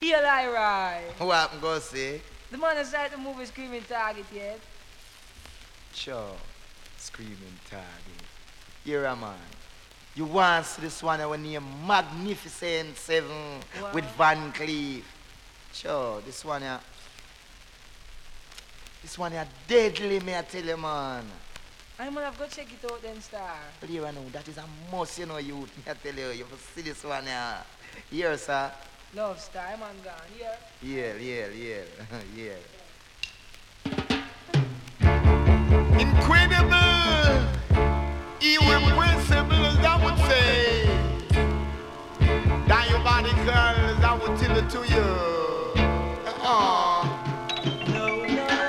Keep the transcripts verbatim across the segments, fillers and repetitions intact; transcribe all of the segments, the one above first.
Real Ira. What happened, go see? The man has started to move his screaming target yet. Sure. Screaming target. You're a man. You want to see this one when name Magnificent Seven Wow. with Van Cleef. Sure, this one yeah. This one yeah deadly, me I tell you, man. I'm gonna have to go check it out then, Star. But you know, that is a must, you know, youth. Me I tell you, you have to see this one yeah. Here, sir. Love Star, I'm on gone. Yeah. Yeah, yeah, yeah, yeah. Incredible, irrepressible, as I would say. Diabolical, as I would tell it to you. Uh-uh. No,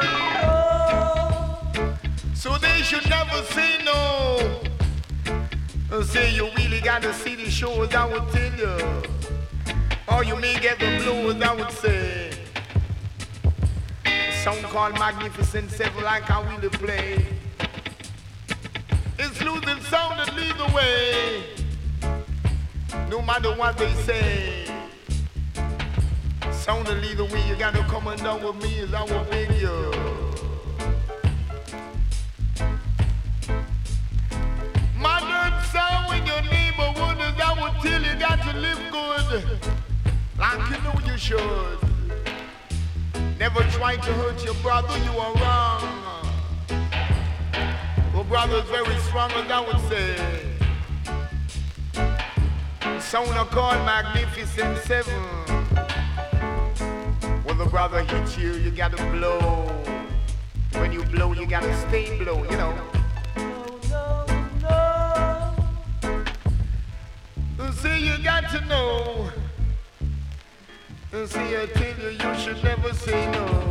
no, no. So they should never say no. And say you really gotta see the show, as I would tell you. Or you may get the blues, I would say. A song called Magnificent Seven, like how we play. It's losing sound that lead the way. No matter what they say. Sound that lead the way, you gotta come on down with me as I will beg you. Modern sound in your neighborhood, as I would tell you, got to live good. Like you know you should. Never try to hurt your brother, you are wrong. Your brother's very strong, as I would say. Sound are called Magnificent Seven. When the brother hits you, you gotta blow. When you blow, you gotta stay blow, you know. No, no, no. See, you got to know. See, I tell you, you should never say no.